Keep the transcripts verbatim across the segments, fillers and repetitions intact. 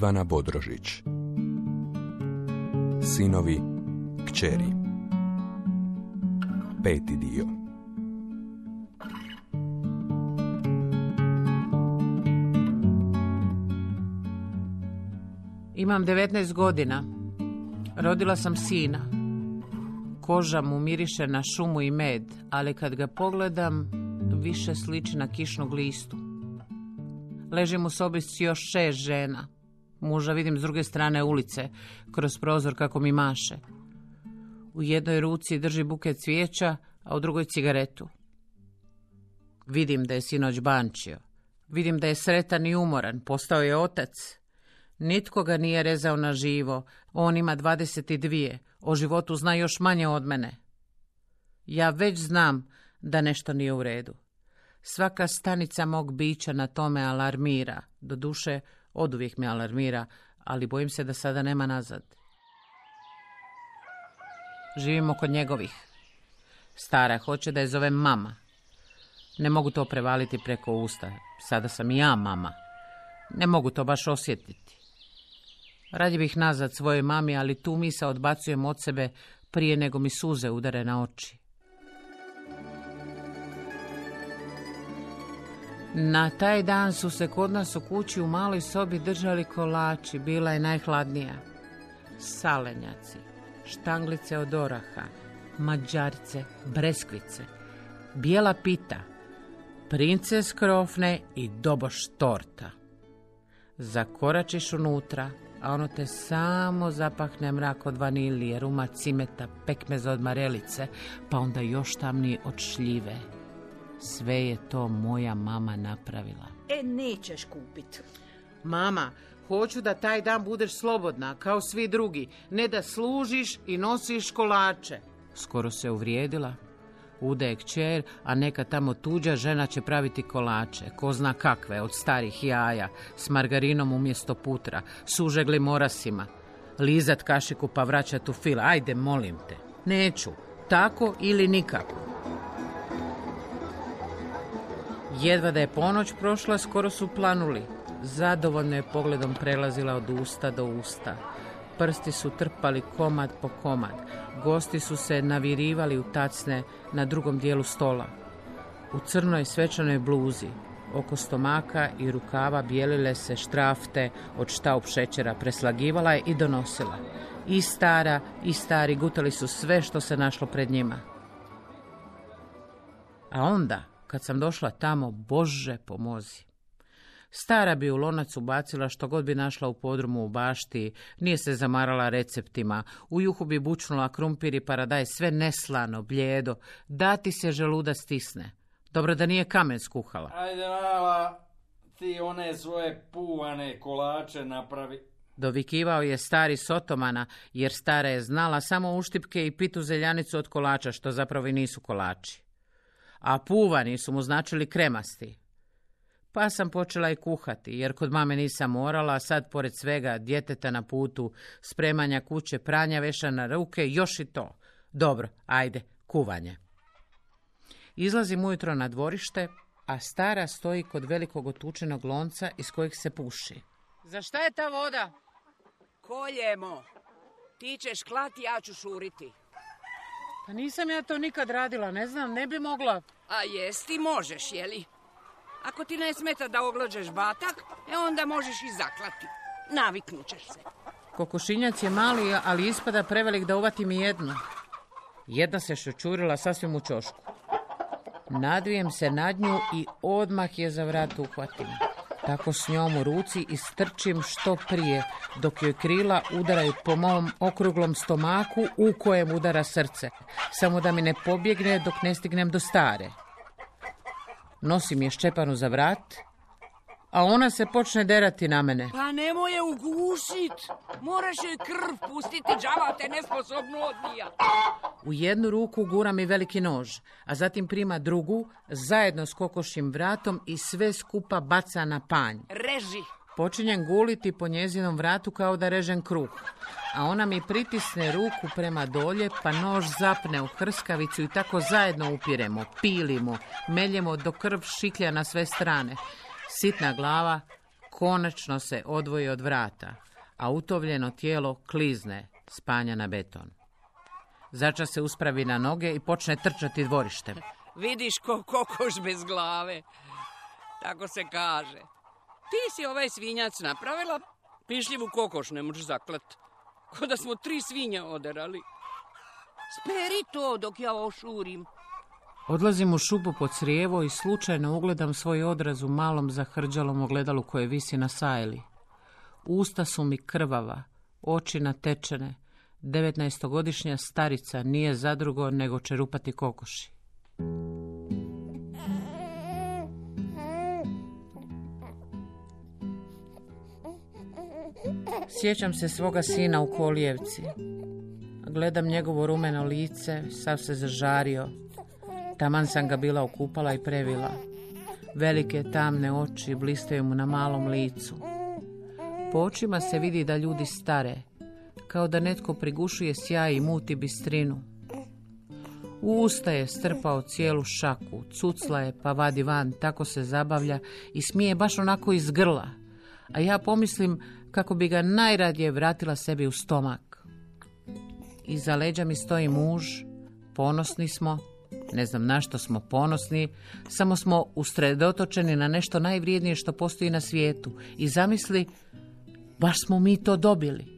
Ivana Bodrožić. Sinovi, kćeri. Peti dio. Imam devetnaest godina. Rodila sam sina. Koža mu miriše na šumu i med, ali kad ga pogledam, više sliči na kišnu glistu. Ležim u sobi s još šest žena. Muža vidim s druge strane ulice, kroz prozor kako mi maše. U jednoj ruci drži buket cvijeća, a u drugoj cigaretu. Vidim da je sinoć bančio. Vidim da je sretan i umoran, postao je otac. Nitko ga nije rezao na živo, on ima dvadeset dvije, o životu zna još manje od mene. Ja već znam da nešto nije u redu. Svaka stanica mog bića na tome alarmira, doduše oduvijek me alarmira, ali bojim se da sada nema nazad. Živimo kod njegovih. Stara hoće da je zovem mama. Ne mogu to prevaliti preko usta, sada sam i ja mama. Ne mogu to baš osjetiti. Radije bih nazad svojoj mami, ali tu misao odbacujem od sebe prije nego mi suze udare na oči. Na taj dan su se kod nas u kući u maloj sobi držali kolači, bila je najhladnija. Salenjaci, štanglice od oraha, mađarice, breskvice, bijela pita, princes krofne i doboš torta. Zakoračiš unutra, a ono te samo zapahne mrak od vanilije, ruma, cimeta, pekmeza od marelice, pa onda još tamniji od šljive. Sve je to moja mama napravila. E, nećeš kupit. Mama, hoću da taj dan budeš slobodna, kao svi drugi, ne da služiš i nosiš kolače. Skoro se uvrijedila. Ude je kćer, a neka tamo tuđa žena će praviti kolače, ko zna kakve, od starih jaja, s margarinom umjesto putra, s užeglim morasima. Lizat kašiku pa vraćat u fil. Ajde, molim te. Neću. Tako ili nikako. Jedva da je ponoć prošla, skoro su planuli. Zadovoljno je pogledom prelazila od usta do usta. Prsti su trpali komad po komad. Gosti su se navirivali u tacne na drugom dijelu stola. U crnoj svečanoj bluzi, oko stomaka i rukava bijelile se štrafte od štaup šećera, preslagivala je i donosila. I stara i stari gutali su sve što se našlo pred njima. A onda, kad sam došla tamo, Bože pomozi. Stara bi u lonac ubacila što god bi našla u podrumu u bašti, nije se zamarala receptima, u juhu bi bučnula krumpir i paradaj, sve neslano, bljedo, da ti se želuda stisne. Dobro da nije kamen skuhala. Ajde, mala, ti one svoje puvane kolače napravi. Dovikivao je stari s otomana, jer stara je znala samo uštipke i pitu zeljanicu od kolača, što zapravo i nisu kolači. A puvani su mu značili kremasti. Pa sam počela i kuhati, jer kod mame nisam morala, a sad pored svega djeteta na putu, spremanja kuće, pranja veša na ruke, još i to. Dobro, ajde, kuvanje. Izlazim ujutro na dvorište, a stara stoji kod velikog otučenog lonca iz kojeg se puši. Za šta je ta voda? Koljemo. Ti ćeš klati, ja ću šuriti. Pa nisam ja to nikad radila, ne znam, ne bi mogla. A jesti možeš, jeli? Ako ti ne smeta da oglođeš batak, e onda možeš i zaklati. Naviknut ćeš se. Kokošinjac je mali, ali ispada prevelik da uvatim i jednu. Jedna se šučurila sasvim u čošku. Nadvijem se nad nju i odmah je za vrat uhvatim. Tako s njom u ruci istrčim što prije, dok joj krila udaraju po mom okruglom stomaku u kojem udara srce. Samo da mi ne pobjegne dok ne stignem do stare. Nosim je ščepanu za vrat, a ona se počne derati na mene. Pa nemoj je ugušit. Moraš joj krv pustiti, đava te nesposobno odbija. U jednu ruku gura mi veliki nož, a zatim prima drugu, zajedno s kokošjim vratom i sve skupa baca na panj. Reži. Počinjem guliti po njezinom vratu kao da režem kruh, a ona mi pritisne ruku prema dolje, pa nož zapne u hrskavicu i tako zajedno upiremo, pilimo, meljemo do krv šiklja na sve strane. Sitna glava, konačno se odvoji od vrata, a utovljeno tijelo klizne s panja na beton. Začas se uspravi na noge i počne trčati dvorištem. Vidiš ko kokoš bez glave. Tako se kaže. Ti si ovaj svinjac napravila, pišljivu kokoš ne možeš zaklat. Ko da smo tri svinje oderali. Speri to dok ja ošurim. Odlazim u šupu pod crijevo i slučajno ugledam svoj odraz u malom zahrđalom ogledalu koje visi na sajli. Usta su mi krvava, oči natečene. Devetnaestogodišnja starica nije zadrugo nego čerupati kokoši. Sjećam se svoga sina u kolijevci. Gledam njegovo rumeno lice, sav se zažario. Taman sam ga bila okupala i previla. Velike tamne oči blistaju mu na malom licu. Po očima se vidi da ljudi stare, kao da netko prigušuje sjaj i muti bistrinu. U usta je strpao cijelu šaku, cucla je pa vadi van, tako se zabavlja i smije baš onako iz grla. A ja pomislim kako bi ga najradije vratila sebi u stomak. Iza leđa mi stoji muž, ponosni smo, ne znam na što smo ponosni, samo smo usredotočeni na nešto najvrijednije što postoji na svijetu i zamisli, baš smo mi to dobili.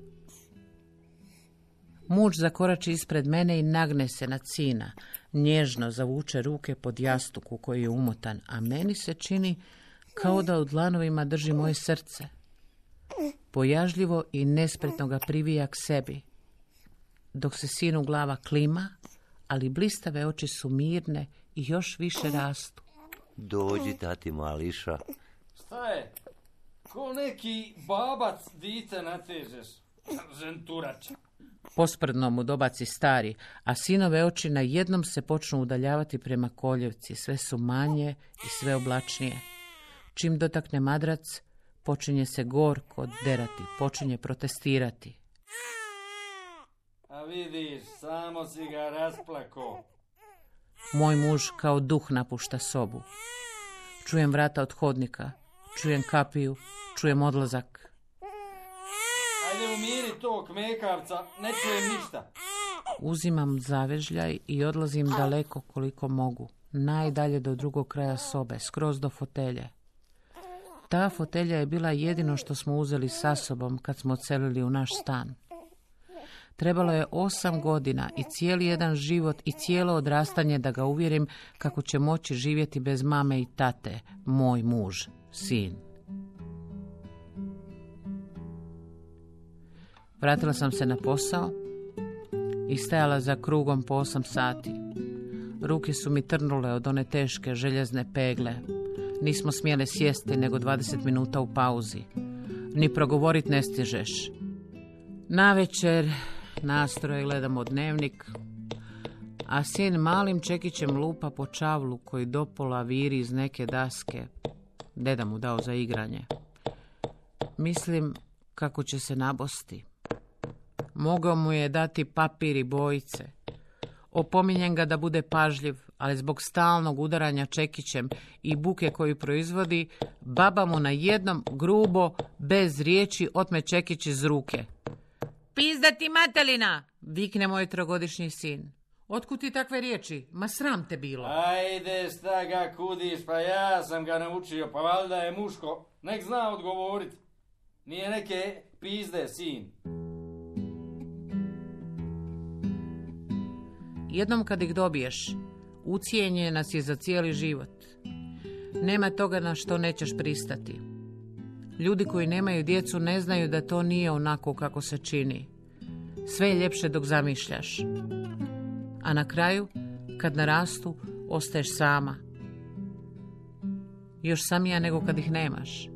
Muž zakorači ispred mene i nagne se na sina, nježno zavuče ruke pod jastuk u koji je umotan, a meni se čini kao da u dlanovima drži moje srce. Pojažljivo i nespretno ga privija k sebi, dok se sinu glava klima, ali blistave oči su mirne i još više rastu. Dođi, tati mališa. Šta je? Ko neki babac dice natežeš, ženturač. Posprdno mu dobaci stari, a sinove oči na jednom se počnu udaljavati prema koljevci, sve su manje i sve oblačnije. Čim dotakne madrac, počinje se gorko derati, počinje protestirati. A vidiš, samo si ga rasplako. Moj muž kao duh napušta sobu. Čujem vrata od hodnika, čujem kapiju, čujem odlazak. Ajde umiri tog mekavca, ne čujem ništa. Uzimam zavežljaj i odlazim daleko koliko mogu, najdalje do drugog kraja sobe, skroz do fotelje. Ta fotelja je bila jedino što smo uzeli sa sobom kad smo odselili u naš stan. Trebalo je osam godina i cijeli jedan život i cijelo odrastanje da ga uvjerim kako će moći živjeti bez mame i tate, moj muž, sin. Vratila sam se na posao i stajala za krugom po osam sati. Ruke su mi trnule od one teške željezne pegle. Nismo smjele sjesti nego dvadeset minuta u pauzi. Ni progovorit ne stižeš. Navečer nastroje gledamo dnevnik, a sin malim čekićem lupa po čavlu koji dopola viri iz neke daske. Deda mu dao za igranje. Mislim kako će se nabosti. Mogao mu je dati papir i bojice. Opominjem ga da bude pažljiv, ali zbog stalnog udaranja čekićem i buke koju proizvodi, baba mu na jednom grubo, bez riječi, otme čekić iz ruke. Pizda ti matelina, vikne moj trogodišnji sin. Otkud ti takve riječi? Ma sram te bilo. Ajde, šta ga kudiš, pa ja sam ga naučio, pa valjda je muško. Nek zna odgovorit. Nije neke pizde, sin. Jednom kad ih dobiješ, ucijenje nas je za cijeli život. Nema toga na što nećeš pristati. Ljudi koji nemaju djecu ne znaju da to nije onako kako se čini. Sve je ljepše dok zamišljaš. A na kraju, kad narastu, ostaješ sama. Još samija nego kad ih nemaš.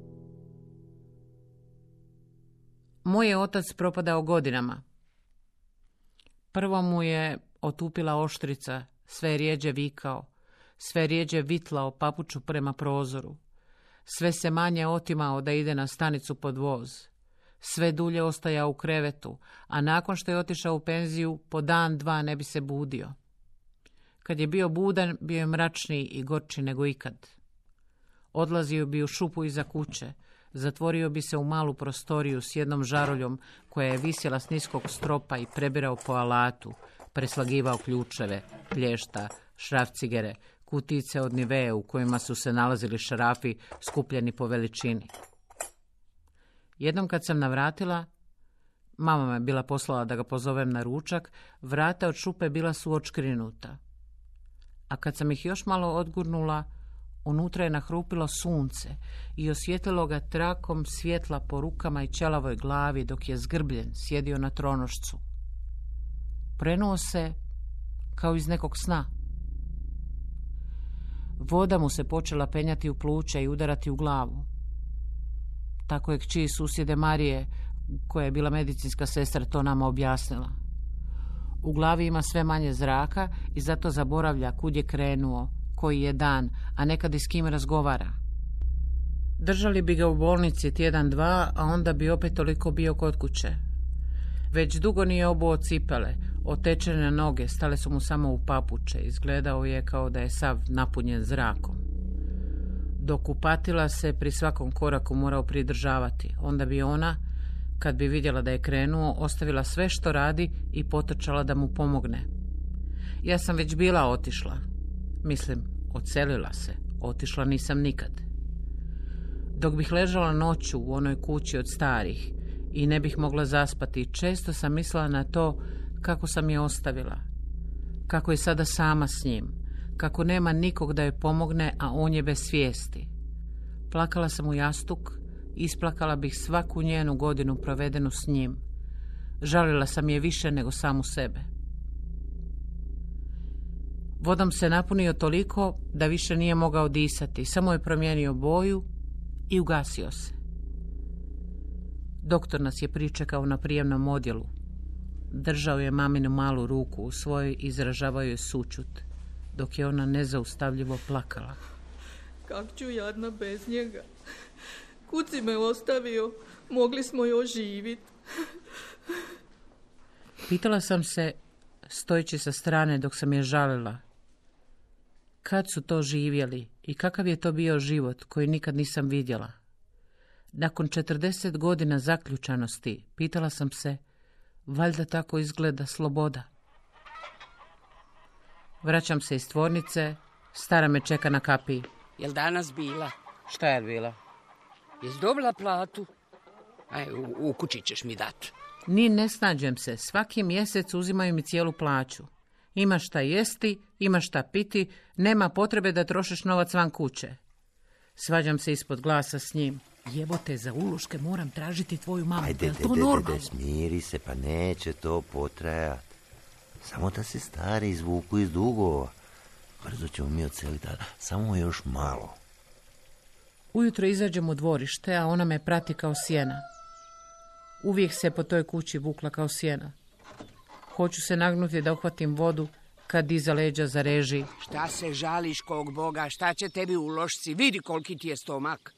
Moj je otac propadao godinama. Prvo mu je otupila oštrica, sve rijeđe vikao, sve rijeđe vitlao papuču prema prozoru. Sve se manje otimao da ide na stanicu pod voz. Sve dulje ostajao u krevetu, a nakon što je otišao u penziju, po dan, dva ne bi se budio. Kad je bio budan, bio je mračniji i gorči nego ikad. Odlazio bi u šupu iza kuće, zatvorio bi se u malu prostoriju s jednom žaruljom koja je visjela s niskog stropa i prebirao po alatu, preslagivao ključeve, plješta, šrafcigere, kutice od niveje u kojima su se nalazili šarafi skupljeni po veličini. Jednom kad sam navratila, mama me bila poslala da ga pozovem na ručak, vrata od šupe bila su odškrinuta. A kad sam ih još malo odgurnula, unutra je nahrupilo sunce i osvijetlilo ga trakom svjetla po rukama i ćelavoj glavi dok je zgrbljen sjedio na tronošcu. Prenuo se kao iz nekog sna. Voda mu se počela penjati u pluća i udarati u glavu. Tako je kći susjede Marije, koja je bila medicinska sestra, to nama objasnila. U glavi ima sve manje zraka i zato zaboravlja kud je krenuo, koji je dan, a nekad i s kim razgovara. Držali bi ga u bolnici tjedan, dva, a onda bi opet toliko bio kod kuće. Već dugo nije obuo cipele, otečene noge stale su mu samo u papuče, izgledao je kao da je sav napunjen zrakom. Dok upatila se pri svakom koraku morao pridržavati, onda bi ona, kad bi vidjela da je krenuo, ostavila sve što radi i potrčala da mu pomogne. Ja sam već bila otišla. Mislim, odselila se. Otišla nisam nikad. Dok bih ležala noću u onoj kući od starih i ne bih mogla zaspati, često sam mislila na to kako sam je ostavila. Kako je sada sama s njim. Kako nema nikog da joj pomogne, a on je bez svijesti. Plakala sam u jastuk, isplakala bih svaku njenu godinu provedenu s njim. Žalila sam je više nego samu sebe. Vodom se napunio toliko da više nije mogao disati, samo je promijenio boju i ugasio se. Doktor nas je pričekao na prijemnom odjelu. Držao je maminu malu ruku u svojoj i izražavao joj sućut, dok je ona nezaustavljivo plakala. Kak ću jadna bez njega? Kud si me ostavio? Mogli smo još živit. Pitala sam se, stojeći sa strane dok sam je žalila. Kad su to živjeli i kakav je to bio život koji nikad nisam vidjela? Nakon četrdeset godina zaključanosti, pitala sam se, valjda tako izgleda sloboda. Vraćam se iz tvornice, stara me čeka na kapiji. Jel danas bila? Šta je bila? Jesi dobila platu? Aj, u, u kući ćeš mi dat. Ni ne snađem se, svaki mjesec uzimaju mi cijelu plaću. Ima šta jesti, ima šta piti, nema potrebe da trošiš novac van kuće. Svađam se ispod glasa s njim. Jebote, za uluške moram tražiti tvoju mamu. Ajde, je de, to de, normalno? de, de, smiri se, pa neće to potrajat. Samo da se stari izvuku iz dugova. Brzo ćemo mi odseliti, samo još malo. Ujutro izađem u dvorište, a ona me prati kao sjena. Uvijek se po toj kući vukla kao sjena. Hoću se nagnuti da uhvatim vodu, kad iza leđa zareži. Šta se žališ kog Boga, šta će tebi u lošci, vidi koliki ti je stomak.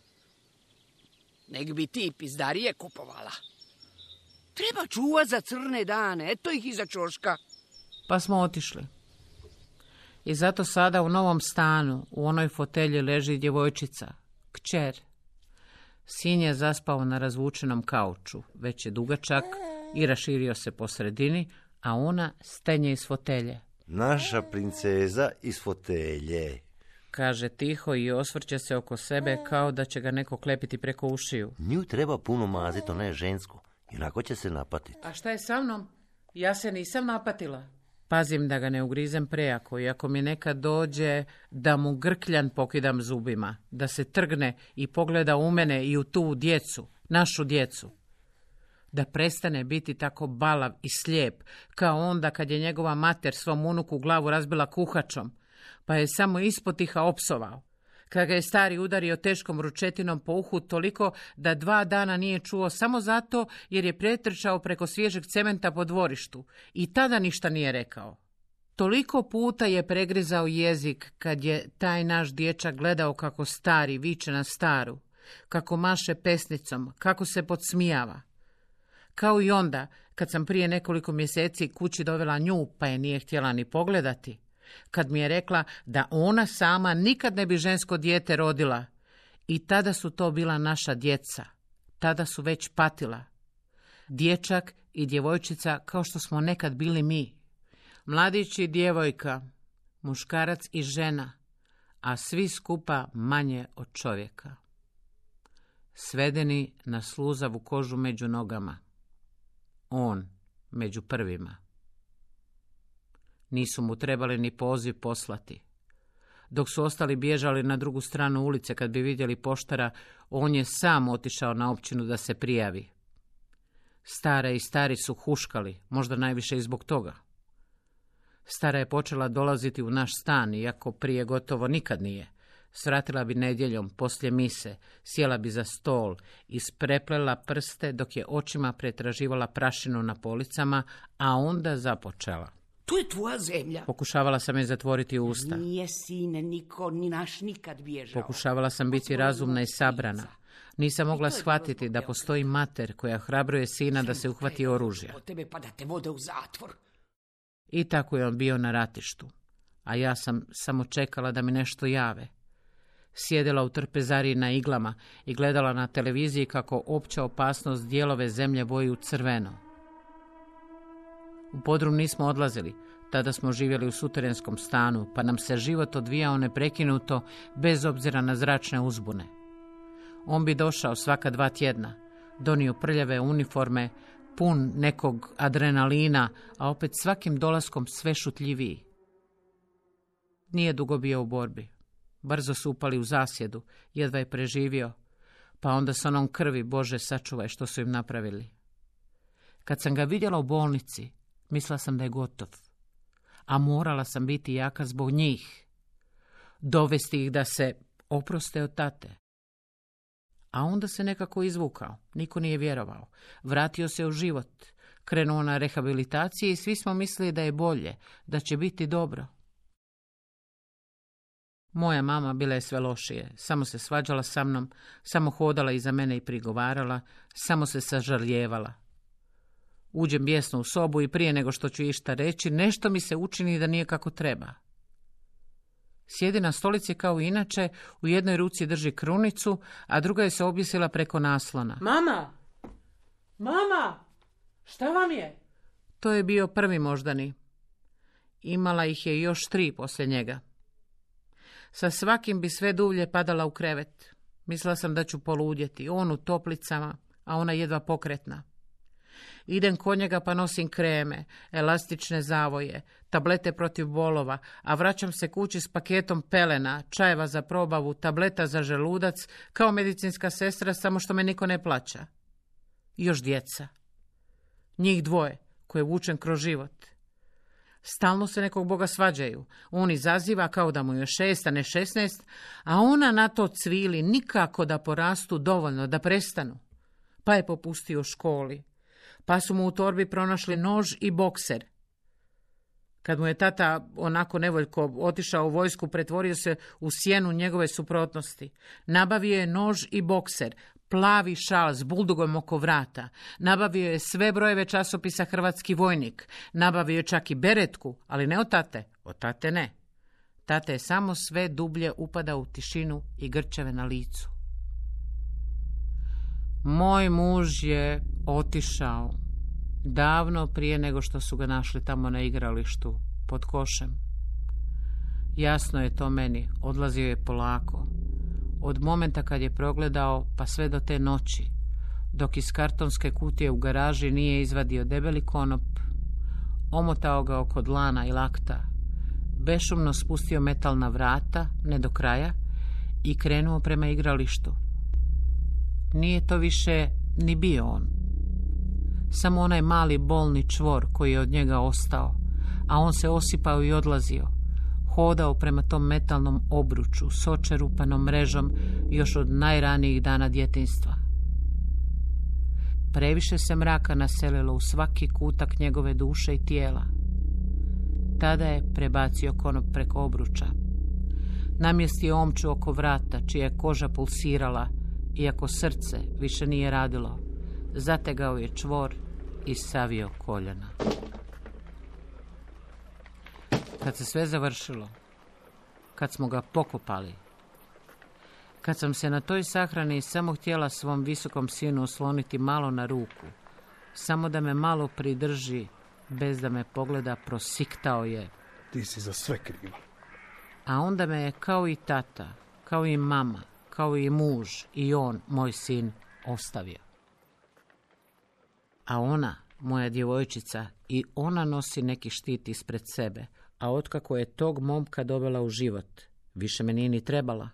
Nek bi ti pizdarije kupovala. Treba čuvat za crne dane, eto ih iza čoška. Pa smo otišli. I zato sada u novom stanu, u onoj fotelji leži djevojčica, kćer. Sin je zaspao na razvučenom kauču, već je dugačak i raširio se po sredini, a ona stenje iz fotelje. Naša princeza iz fotelje. Kaže tiho i osvrće se oko sebe kao da će ga neko klepiti preko ušiju. Nju treba puno maziti, ona je žensko. Inako će se napatiti. A šta je sa mnom? Ja se nisam napatila. Pazim da ga ne ugrizem prejako i ako mi nekad dođe da mu grkljan pokidam zubima, da se trgne i pogleda u mene i u tu djecu, našu djecu. Da prestane biti tako balav i slijep, kao onda kad je njegova mater svom unuku glavu razbila kuhačom, pa je samo ispotiha opsovao. Kad ga je stari udario teškom ručetinom po uhu toliko da dva dana nije čuo samo zato jer je pretrčao preko svježeg cementa po dvorištu i tada ništa nije rekao. Toliko puta je pregrizao jezik kad je taj naš dječak gledao kako stari viče na staru, kako maše pesnicom, kako se podsmijava. Kao i onda kad sam prije nekoliko mjeseci kući dovela nju pa je nije htjela ni pogledati. Kad mi je rekla da ona sama nikad ne bi žensko dijete rodila I tada su to bila naša djeca. Tada su već patila. Dječak i djevojčica kao što smo nekad bili mi. Mladić i djevojka, muškarac i žena, a svi skupa manje od čovjeka. Svedeni na sluzavu kožu među nogama. On među prvima. Nisu mu trebali ni poziv poslati. Dok su ostali bježali na drugu stranu ulice kad bi vidjeli poštara, on je sam otišao na općinu da se prijavi. Stare i stari su huškali, možda najviše i zbog toga. Stara je počela dolaziti u naš stan, iako prije gotovo nikad nije. Svratila bi nedjeljom, poslije mise, sjela bi za stol, ispreplela prste dok je očima pretraživala prašinu na policama, a onda započela. Tu je tvoja zemlja. Pokušavala sam je zatvoriti usta. Nije, sine, niko ni naš nikad bježao. Pokušavala sam biti razumna i sabrana. Nisam mogla shvatiti da postoji mater koja hrabruje sina da se uhvati oružja. Od tebe pa da te vode u zatvor. I tako je on bio na ratištu, a ja sam samo čekala da mi nešto jave. Sjedila u trpezariji na iglama i gledala na televiziji kako opća opasnost dijelove zemlje boji u crveno. U podrum nismo odlazili, tada smo živjeli u suterenskom stanu, pa nam se život odvijao neprekinuto bez obzira na zračne uzbune. On bi došao svaka dva tjedna, donio prljave uniforme, pun nekog adrenalina, a opet svakim dolaskom sve šutljiviji. Nije dugo bio u borbi. Brzo su upali u zasjedu, jedva je preživio, pa onda s onom krvi, Bože sačuvaj, što su im napravili. Kad sam ga vidjela u bolnici, mislila sam da je gotov, a morala sam biti jaka zbog njih. Dovesti ih da se oproste od tate. A onda se nekako izvukao, niko nije vjerovao. Vratio se u život, krenuo na rehabilitaciju i svi smo mislili da je bolje, da će biti dobro. Moja mama bila je sve lošije, samo se svađala sa mnom, samo hodala iza mene i prigovarala, samo se sažaljevala. Uđem bijesno u sobu i prije nego što ću išta reći, nešto mi se učini da nije kako treba. Sjedi na stolici kao inače, u jednoj ruci drži krunicu, a druga je se objesila preko naslona. Mama! Mama! Šta vam je? To je bio prvi moždani. Imala ih je još tri poslije njega. Sa svakim bi sve dulje padala u krevet. Mislila sam da ću poludjeti, on u toplicama, a ona jedva pokretna. Idem kod njega pa nosim kreme, elastične zavoje, tablete protiv bolova, a vraćam se kući s paketom pelena, čajeva za probavu, tableta za želudac, kao medicinska sestra, samo što me niko ne plaća. Još djeca. Njih dvoje, koje vučem kroz život. Stalno se nekog Boga svađaju. On izaziva kao da mu je šest, a ne šesnaest, a ona na to cvili nikako da porastu dovoljno, da prestanu. Pa je popustio u školi. Pa su mu u torbi pronašli nož i bokser. Kad mu je tata onako nevoljko otišao u vojsku, pretvorio se u sjenu njegove suprotnosti. Nabavio je nož i bokser, plavi šal s buldugom oko vrata. Nabavio je sve brojeve časopisa Hrvatski vojnik. Nabavio je čak i beretku, ali ne od tate. Od tate ne. Tate je samo sve dublje upadao u tišinu i grčeve na licu. Moj muž je otišao davno prije nego što su ga našli tamo na igralištu pod košem. Jasno je to meni, odlazio je polako. Od momenta kad je progledao pa sve do te noći, dok iz kartonske kutije u garaži nije izvadio debeli konop, omotao ga oko dlana i lakta, bešumno spustio metalna vrata, ne do kraja, i krenuo prema igralištu. Nije to više ni bio on. Samo onaj mali bolni čvor koji je od njega ostao, a on se osipao i odlazio. Hodao prema tom metalnom obruču s očerupanom mrežom još od najranijih dana djetinjstva. Previše se mraka naselilo u svaki kutak njegove duše i tijela. Tada je prebacio konop preko obruča. Namjestio omču oko vrata, čija je koža pulsirala, iako srce više nije radilo. Zategao je čvor i savio koljena. Kad se sve završilo, kad smo ga pokopali, Kad sam se na toj sahrani samo htjela svom visokom sinu osloniti malo na ruku, samo da me malo pridrži, bez da me pogleda, prosiktao je. Ti si za sve kriva. A onda me je kao i tata, kao i mama, kao i muž i on, moj sin, ostavio. A ona, moja djevojčica, i ona nosi neki štit ispred sebe, a otkako je tog momka dovela u život, više me nije ni trebala.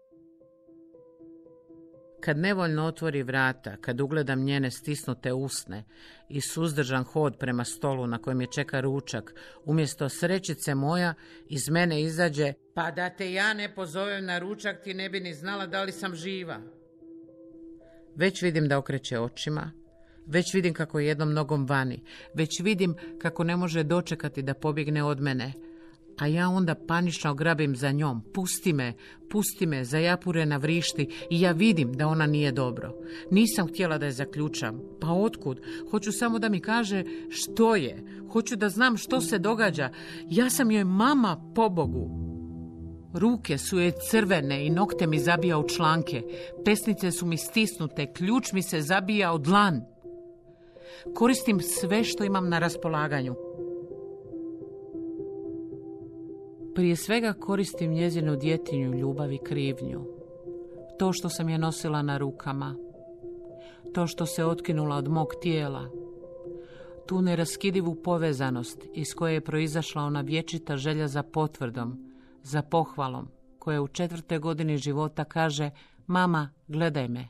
Kad nevoljno otvori vrata, kad ugledam njene stisnute usne i suzdržan hod prema stolu na kojem je čeka ručak, umjesto srećice moja, iz mene izađe: pa da te ja ne pozovem na ručak, ti ne bi ni znala da li sam živa. Već vidim da okreće očima, već vidim kako je jednom nogom vani, već vidim kako ne može dočekati da pobjegne od mene, a ja onda panično grabim za njom. Pusti me, pusti me, zajapurena vrišti i ja vidim da ona nije dobro. Nisam htjela da je zaključam. Pa otkud? Hoću samo da mi kaže što je. Hoću da znam što se događa. Ja sam joj mama, pobogu. Ruke su joj crvene i nokte mi zabija u članke. Pesnice su mi stisnute, ključ mi se zabija u dlan. Koristim sve što imam na raspolaganju. Prije svega koristim njezinu djetinju ljubav i krivnju. To što sam je nosila na rukama. To što se otkinula od mog tijela. Tu neraskidivu povezanost iz koje je proizašla ona vječita želja za potvrdom, za pohvalom, koja u četvrtoj godini života kaže: mama, gledaj me.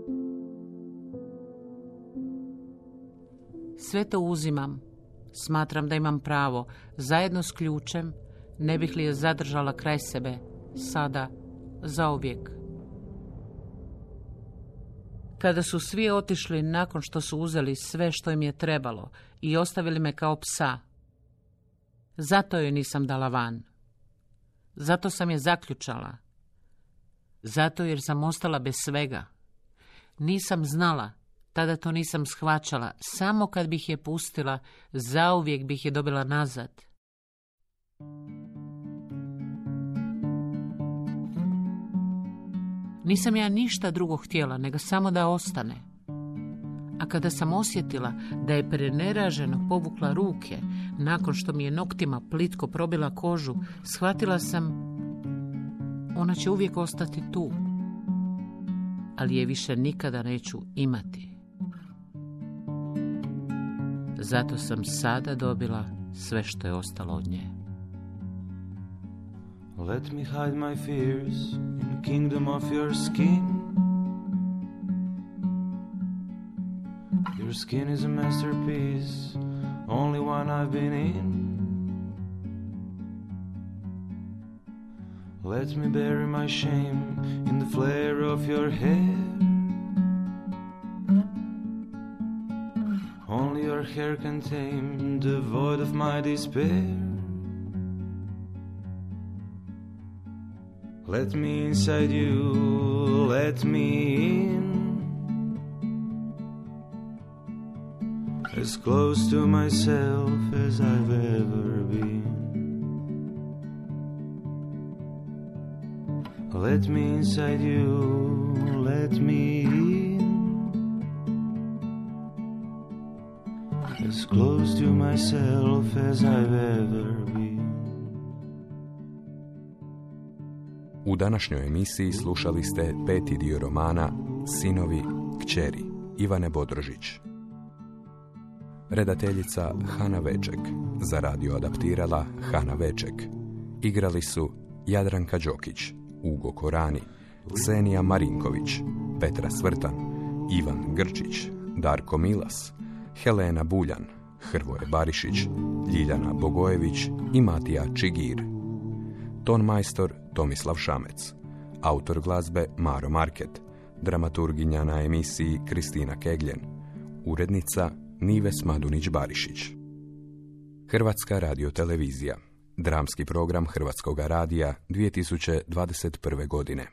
Sve to uzimam. Smatram da imam pravo, zajedno s ključem, ne bih li je zadržala kraj sebe, sada, zauvijek. Kada su svi otišli nakon što su uzeli sve što im je trebalo i ostavili me kao psa, zato joj nisam dala van. Zato sam je zaključala. Zato jer sam ostala bez svega. Nisam znala, tada to nisam shvaćala. Samo kad bih je pustila, zauvijek bih je dobila nazad. Nisam ja ništa drugo htjela, nego samo da ostane. A kada sam osjetila da je preneraženo povukla ruke, nakon što mi je noktima plitko probila kožu, shvatila sam, ona će uvijek ostati tu, ali je više nikada neću imati. Zato sam sada dobila sve što je ostalo od nje. Let me hide my fears in the kingdom of your skin. Your skin is a masterpiece, only one I've been in. Let me bury my shame in the flare of your hair. Only your hair can tame the void of my despair. Let me inside you, let me in. As close to myself as I've ever been. Let me inside you, let me in. As close to myself as I've ever been. U današnjoj emisiji slušali ste peti dio romana Sinovi, kćeri Ivane Bodrožić. Redateljica Hana Veček, za radio adaptirala Hana Veček. Igrali su Jadranka Đokić, Ugo Korani, Ksenija Marinković, Petra Svrtan, Ivan Grčić, Darko Milas, Helena Buljan, Hrvoje Barišić, Ljiljana Bogojević i Matija Čigir. Ton majstor Tomislav Šamec, autor glazbe Maro Market, dramaturginja na emisiji Kristina Kegljen, urednica Nives Madunić-Barišić. Hrvatska radiotelevizija, dramski program Hrvatskoga radija dvije tisuće dvadeset prve godine.